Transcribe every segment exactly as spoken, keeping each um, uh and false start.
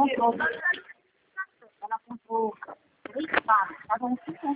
comprou. Ela comprou três carros, cada um cinquenta.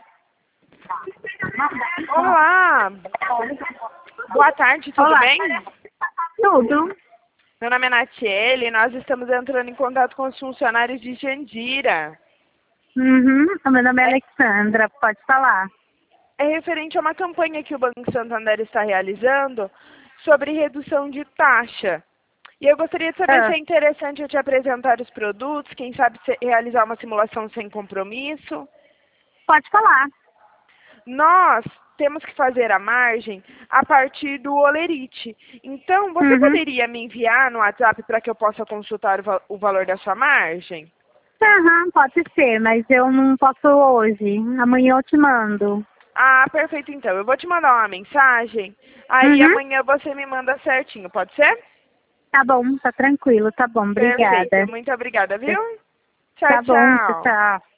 Olá! Boa tarde, tudo Olá. bem? Tudo. Meu nome é Natiele e nós estamos entrando em contato com os funcionários de Jandira. Uhum. O meu nome é Alexandra, pode falar. É referente a uma campanha que o Banco Santander está realizando sobre redução de taxa. E eu gostaria de saber Ah. se é interessante eu te apresentar os produtos, quem sabe se- realizar uma simulação sem compromisso. Pode falar. Nós temos que fazer a margem a partir do Olerite. Então, você Uhum. poderia me enviar no WhatsApp para que eu possa consultar o, va- o valor da sua margem? Aham, pode ser, mas eu não posso hoje. Amanhã eu te mando. Ah, perfeito então. Eu vou te mandar uma mensagem, aí Uhum. amanhã você me manda certinho, pode ser? Tá bom, tá tranquilo, tá bom, Perfeito. obrigada. Muito obrigada, viu? Tchau, Tá bom, tchau. tchau.